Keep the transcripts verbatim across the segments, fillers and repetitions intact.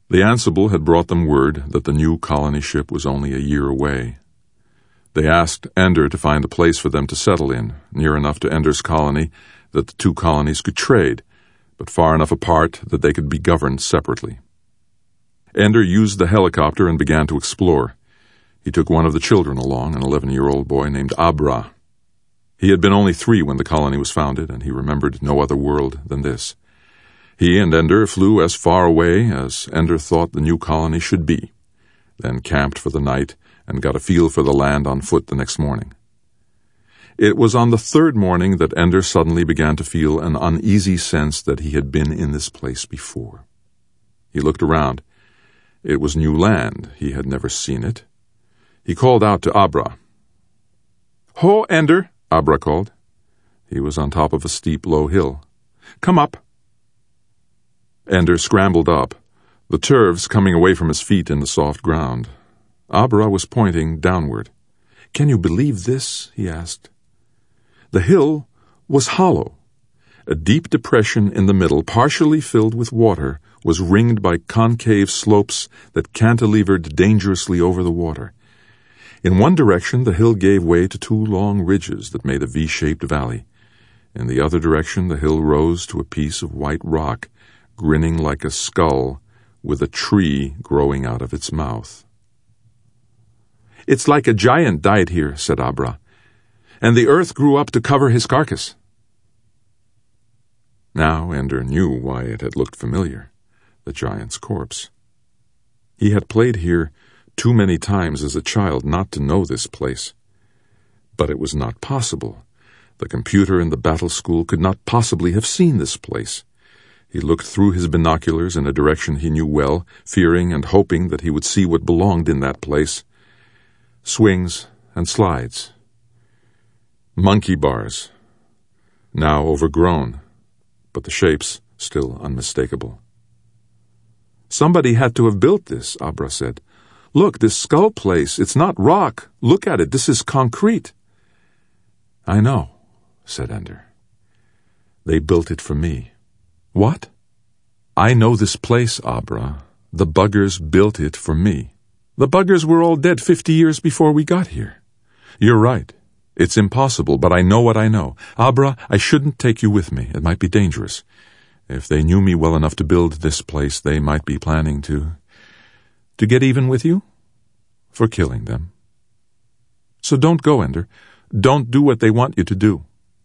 The Ansible had brought them word that the new colony ship was only a year away. They asked Ender to find a place for them to settle in, near enough to Ender's colony that the two colonies could trade, but far enough apart that they could be governed separately. Ender used the helicopter and began to explore. He took one of the children along, an eleven-year-old boy named Abra. He had been only three when the colony was founded, and he remembered no other world than this. He and Ender flew as far away as Ender thought the new colony should be, then camped for the night and got a feel for the land on foot the next morning. It was on the third morning that Ender suddenly began to feel an uneasy sense that he had been in this place before. He looked around. It was new land. He had never seen it. He called out to Abra. "Ho, Ender," Abra called. He was on top of a steep, low hill. "Come up." Ender scrambled up, the turves coming away from his feet in the soft ground. Abra was pointing downward. "Can you believe this?" he asked. The hill was hollow. A deep depression in the middle, partially filled with water, was ringed by concave slopes that cantilevered dangerously over the water. In one direction, the hill gave way to two long ridges that made a V-shaped valley. In the other direction, the hill rose to a piece of white rock, grinning like a skull, with a tree growing out of its mouth. "It's like a giant died here," said Abra, "and the earth grew up to cover his carcass." Now Ender knew why it had looked familiar, the giant's corpse. He had played here too many times as a child not to know this place. But it was not possible. The computer in the battle school could not possibly have seen this place. He looked through his binoculars in a direction he knew well, fearing and hoping that he would see what belonged in that place. Swings and slides. Monkey bars. Now overgrown, but the shapes still unmistakable. "Somebody had to have built this," Abra said. "Look, this skull place, it's not rock. Look at it, this is concrete." "I know," said Ender. "They built it for me." "What?" "I know this place, Abra. The buggers built it for me." "The buggers were all dead fifty years before we got here." "You're right. It's impossible, but I know what I know. Abra, I shouldn't take you with me. It might be dangerous. If they knew me well enough to build this place, they might be planning to... to get even with you? For killing them. So don't go, Ender. Don't do what they want you to do."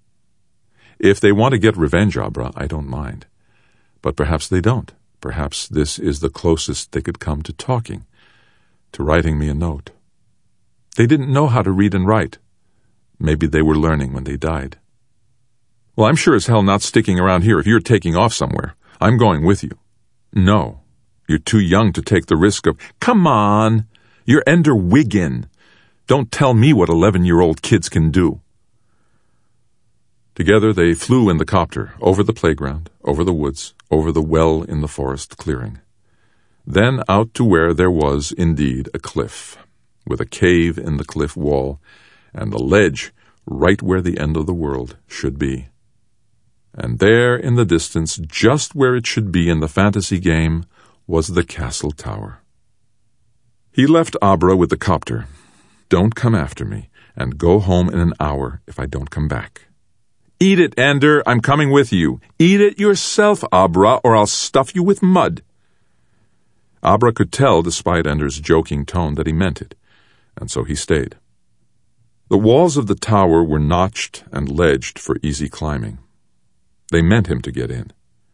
"If they want to get revenge, Abra, I don't mind. But perhaps they don't. Perhaps this is the closest they could come to talking, to writing me a note. They didn't know how to read and write. Maybe they were learning when they died." "Well, I'm sure as hell not sticking around here if you're taking off somewhere. I'm going with you." "No. You're too young to take the risk of—" "Come on! You're Ender Wiggin. Don't tell me what eleven-year-old kids can do." Together they flew in the copter, over the playground, over the woods, over the well in the forest clearing. Then out to where there was, indeed, a cliff, with a cave in the cliff wall, and the ledge right where the end of the world should be. And there in the distance, just where it should be in the fantasy game, was the castle tower. He left Abra with the copter. "Don't come after me, and go home in an hour if I don't come back." "Eat it, Ender. I'm coming with you. Eat it yourself, Abra, or I'll stuff you with mud." Abra could tell, despite Ender's joking tone, that he meant it, and so he stayed. The walls of the tower were notched and ledged for easy climbing. They meant him to get in.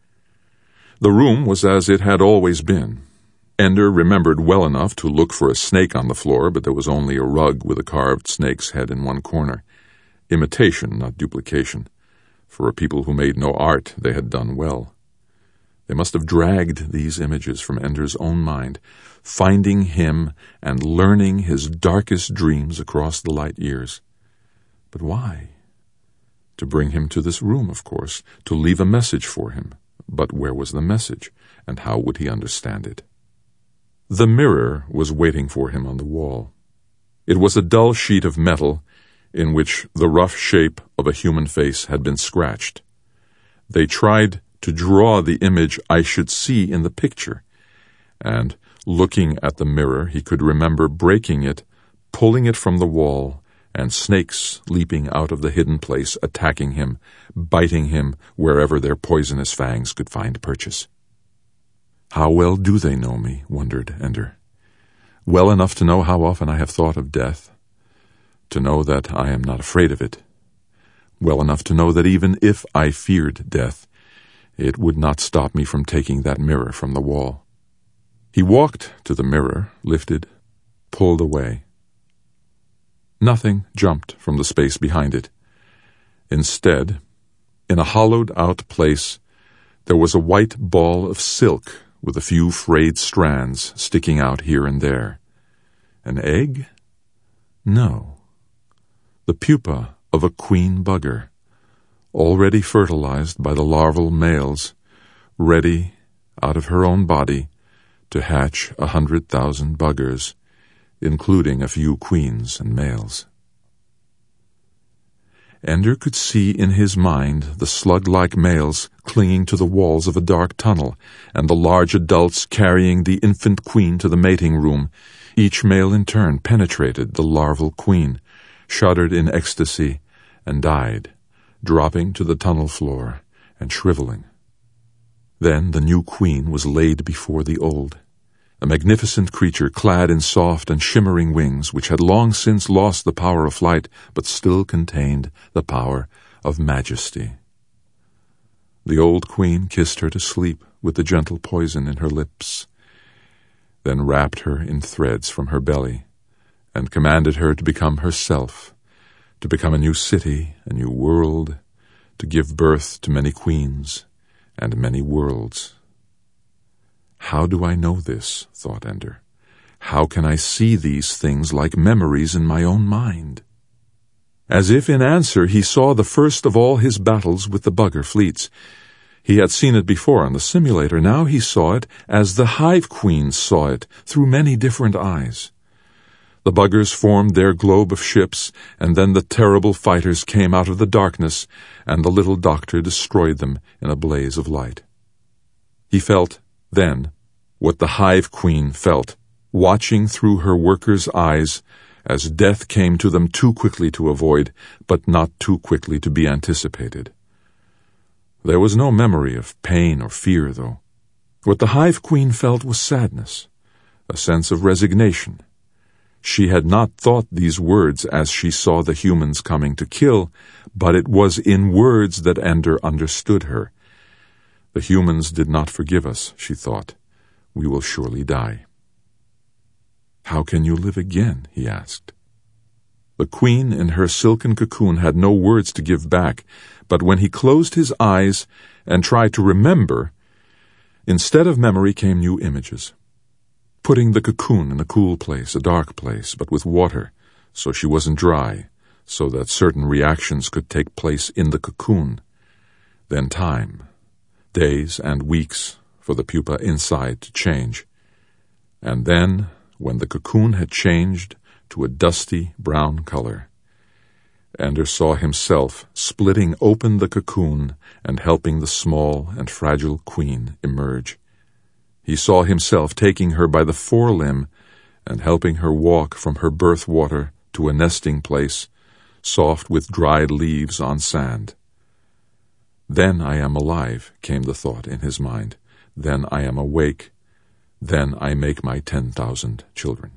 The room was as it had always been. Ender remembered well enough to look for a snake on the floor, but there was only a rug with a carved snake's head in one corner. Imitation, not duplication. For a people who made no art, they had done well. They must have dragged these images from Ender's own mind, finding him and learning his darkest dreams across the light years. But why? To bring him to this room, of course, to leave a message for him. But where was the message, and how would he understand it? The mirror was waiting for him on the wall. It was a dull sheet of metal in which the rough shape of a human face had been scratched. They tried to draw the image I should see in the picture, and, looking at the mirror, he could remember breaking it, pulling it from the wall, and snakes leaping out of the hidden place, attacking him, biting him wherever their poisonous fangs could find purchase. How well do they know me, wondered Ender. Well enough to know how often I have thought of death, to know that I am not afraid of it. Well enough to know that even if I feared death, it would not stop me from taking that mirror from the wall. He walked to the mirror, lifted, pulled away. Nothing jumped from the space behind it. Instead, in a hollowed-out place, there was a white ball of silk with a few frayed strands sticking out here and there. An egg? No. The pupa of a queen bugger, already fertilized by the larval males, ready, out of her own body, to hatch a hundred thousand buggers, including a few queens and males. Ender could see in his mind the slug-like males clinging to the walls of a dark tunnel, and the large adults carrying the infant queen to the mating room. Each male in turn penetrated the larval queen, shuddered in ecstasy, and died, dropping to the tunnel floor and shriveling. Then the new queen was laid before the old, a magnificent creature clad in soft and shimmering wings which had long since lost the power of flight but still contained the power of majesty. The old queen kissed her to sleep with the gentle poison in her lips, then wrapped her in threads from her belly, and commanded her to become herself, to become a new city, a new world, to give birth to many queens and many worlds. How do I know this? Thought Ender. How can I see these things like memories in my own mind? As if in answer, he saw the first of all his battles with the bugger fleets. He had seen it before on the simulator. Now he saw it as the hive queens saw it, through many different eyes. The buggers formed their globe of ships, and then the terrible fighters came out of the darkness, and the little doctor destroyed them in a blaze of light. He felt, then, what the hive queen felt, watching through her workers' eyes as death came to them too quickly to avoid, but not too quickly to be anticipated. There was no memory of pain or fear, though. What the hive queen felt was sadness, a sense of resignation. She had not thought these words as she saw the humans coming to kill, but it was in words that Ender understood her. The humans did not forgive us, she thought. We will surely die. How can you live again? He asked. The queen in her silken cocoon had no words to give back, but when he closed his eyes and tried to remember, instead of memory came new images. Putting the cocoon in a cool place, a dark place, but with water, so she wasn't dry, so that certain reactions could take place in the cocoon. Then time, days and weeks for the pupa inside to change. And then, when the cocoon had changed to a dusty brown color, Ender saw himself splitting open the cocoon and helping the small and fragile queen emerge. He saw himself taking her by the forelimb and helping her walk from her birth water to a nesting place, soft with dried leaves on sand. Then I am alive, came the thought in his mind. Then I am awake. Then I make my ten thousand children.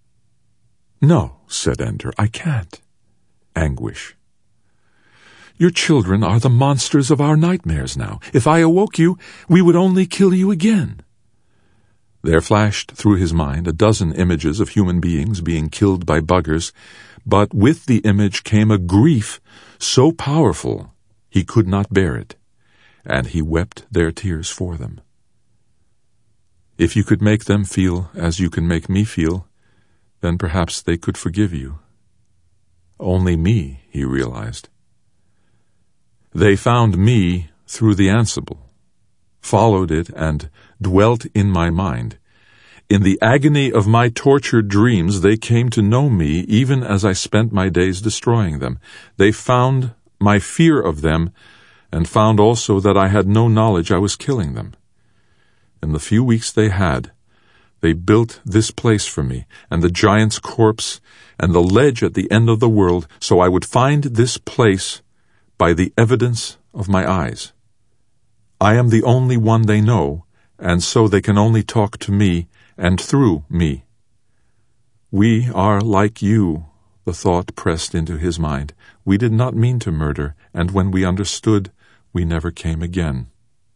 No, said Ender, I can't. Anguish. Your children are the monsters of our nightmares now. If I awoke you, we would only kill you again. There flashed through his mind a dozen images of human beings being killed by buggers, but with the image came a grief so powerful he could not bear it, and he wept their tears for them. If you could make them feel as you can make me feel, then perhaps they could forgive you. Only me, he realized. They found me through the Ansible, followed it, and dwelt in my mind. In the agony of my tortured dreams, they came to know me even as I spent my days destroying them. They found my fear of them, and found also that I had no knowledge I was killing them. In the few weeks they had, They built this place for me, and the giant's corpse, and the ledge at the end of the world, so I would find this place by the evidence of my eyes. I am the only one they know, and so they can only talk to me and through me. We are like you, the thought pressed into his mind. We did not mean to murder, and when we understood, we never came again.